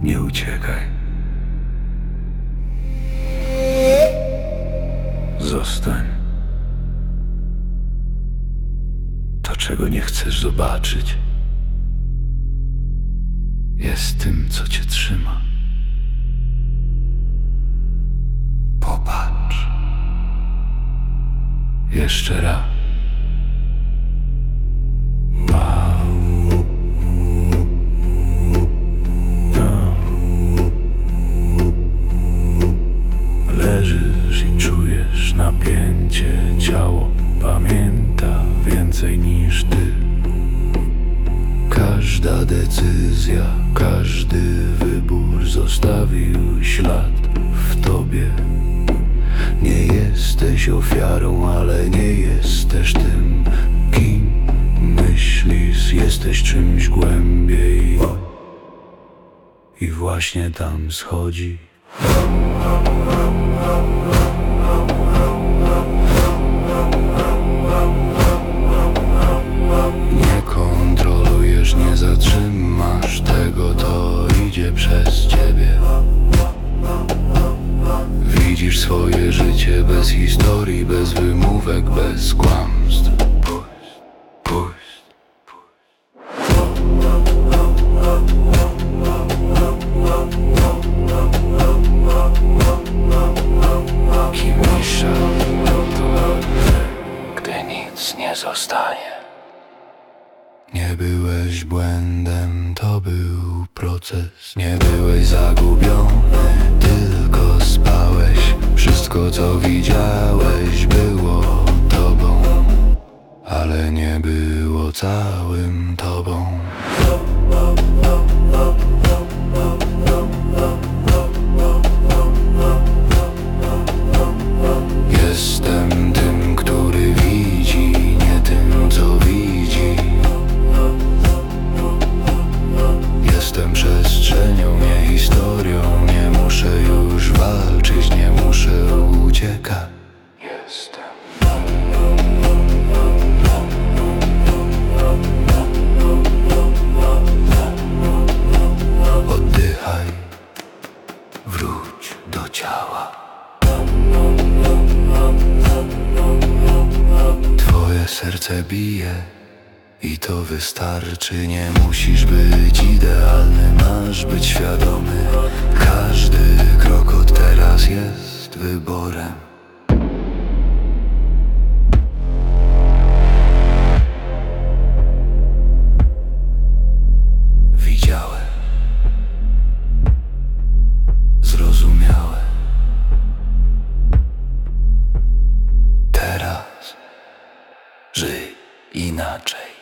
Nie uciekaj. Zostań. To, czego nie chcesz zobaczyć, jest tym, co cię trzyma. Popatrz. Jeszcze raz. Leżysz i czujesz napięcie. Ciało pamięta więcej niż ty. Każda decyzja, każdy wybór zostawił ślad w tobie. Nie jesteś ofiarą, ale nie jesteś tym, kim myślisz. Jesteś czymś głębiej. I właśnie tam schodzi. Nie kontrolujesz, nie zatrzymasz tego, to idzie przez ciebie. Widzisz swoje życie bez historii, bez wymówek, bez kłamstw. Puść. Kimisza to, gdy nic nie zostanie. Nie byłeś błędem, to był proces. Nie byłeś zagubiony, tylko spałeś. Wszystko, co widziałeś, było tobą, ale nie było całym tobą. Jestem tym, który widzi, nie tym, co widzi. Jestem przestrzenią, nie historią. Nie muszę już walczyć, nie muszę uciekać. Jestem. Oddychaj, wróć do ciała. Twoje serce bije i to wystarczy. Nie musisz być idealny, masz być świadomy. Każdy krok od teraz jest wyborem. Widziałem, zrozumiałem. Teraz żyj inaczej.